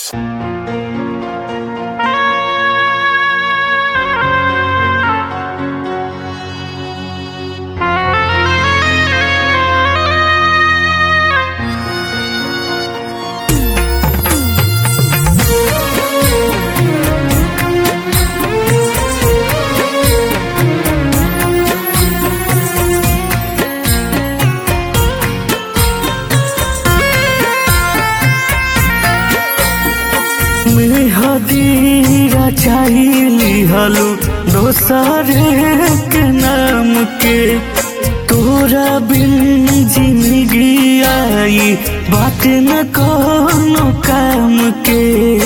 मेहदीरा चाहली हलू दोसरे के नाम के तोरा बिन जिंदगी आई बात न कोनो काम के।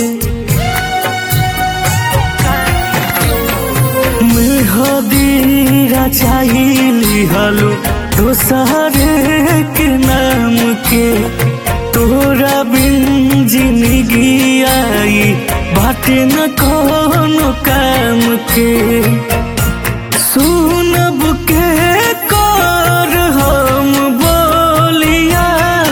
मेहदीरा चाहली हलू दोसरे के नाम के तोरा बिन जिंदगी आई बात न कोनो काम के। सुनब के कर हम बोलिया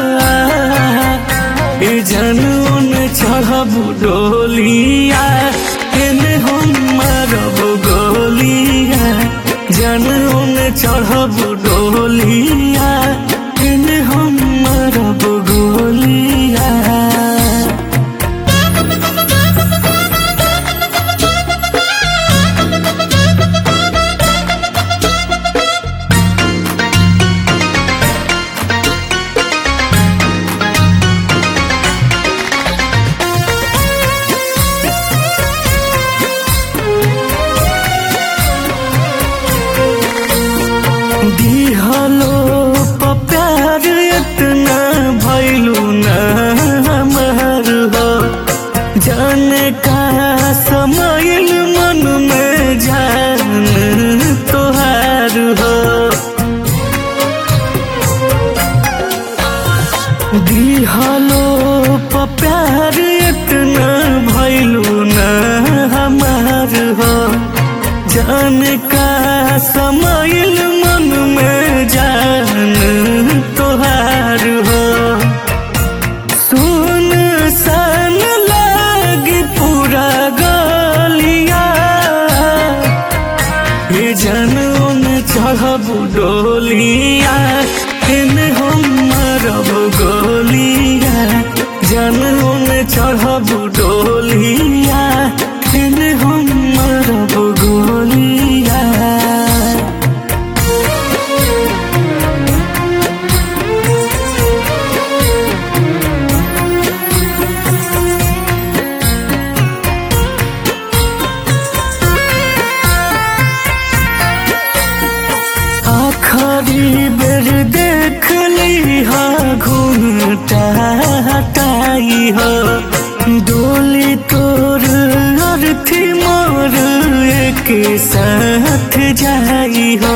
ए जनून चढ़ब डोलिया एने हम मरब गोलिया जनून चढ़ब डोलिया एने हम मरब गोलिया। दिहलो प्यार इतना भैलू न हमार हो जाने का समाइल मन में जान तोहार हो। दिहलो प्यार इतना भैलू न हमार हो जाने का समाइल मन में जान तोहार हो। सुन सन लागी पूरा गलिया ये जनून चढ़ब डोलिया एने हम मरब गोलिया जनून चढ़ब डोलिया एने हम मरब गोलिया। आखरी बेर देख ली हा घूमता हटाई हो डोली तोर अर्थी मोर एक साथ जाई हो।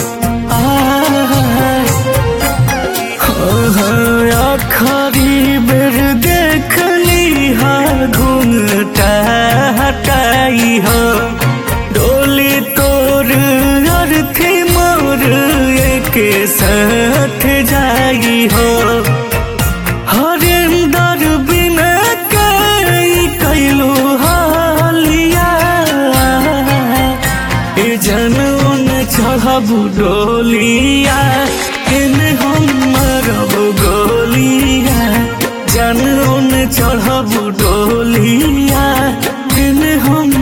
आखरी बेर देख ली हा घूमता हटाई हो डोली तोर अर्थी मोर एक साथ जाई हो। हरिंदर बिना कई कैलू हालिया ए जनून चढ़ब डोलिया एने हम मरब गोलिया जनून चढ़ब डोलिया एने हम